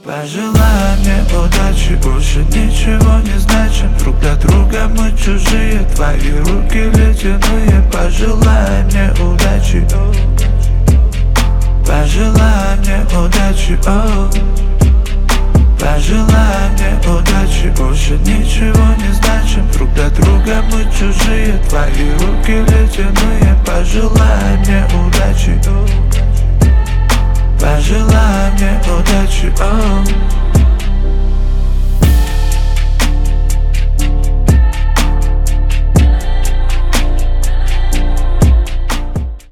Пожелай мне удачи, больше ничего не значим. Друг для друга мы чужие, твои руки ледяные. Пожелай мне удачи, пожелай мне удачи, пожелай мне удачи, больше ничего не значим. Друг для друга мы чужие, твои руки ледяные. Пожелай мне удачи, пожелай мне удачи,